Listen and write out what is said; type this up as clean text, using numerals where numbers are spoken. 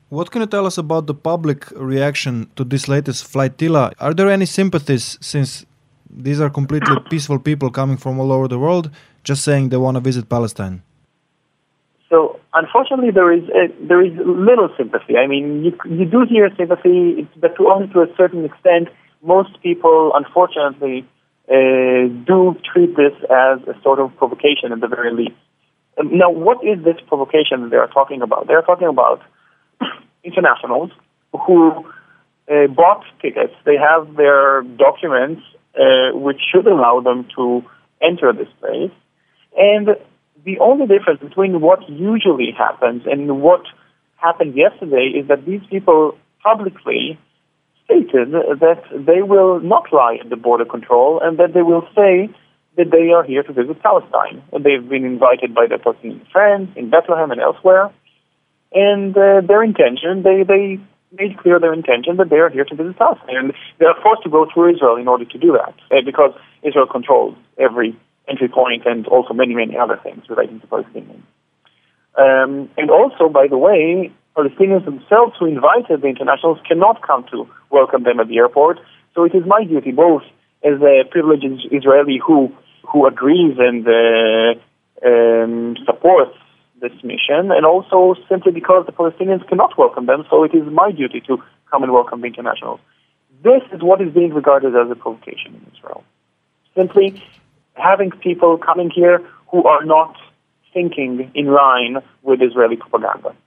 What can you tell us about the public reaction to this latest flotilla? Are there any sympathies, since these are completely peaceful people coming from all over the world, just saying they want to visit Palestine? So, unfortunately, there is little sympathy. I mean, you do hear sympathy, but only to a certain extent. Most people, unfortunately, do treat this as a sort of provocation at the very least. Now, what is this provocation that they are talking about? They are talking about internationals who bought tickets. They have their documents which should allow them to enter this place. And the only difference between what usually happens and what happened yesterday is that these people publicly stated that they will not lie at the border control and that they will say that they are here to visit Palestine. They've been invited by their Palestinian friends in Bethlehem and elsewhere. And their intention, they made clear their intention that they are here to visit Palestine. And they are forced to go through Israel in order to do that, because Israel controls every entry point and also many, many other things relating to Palestinians. And also, by the way, Palestinians themselves who invited the internationals cannot come to welcome them at the airport. So it is my duty, both as a privileged Israeli who agrees and supports this mission, and also simply because the Palestinians cannot welcome them, so it is my duty to come and welcome the internationals. This is what is being regarded as a provocation in Israel. Simply having people coming here who are not thinking in line with Israeli propaganda.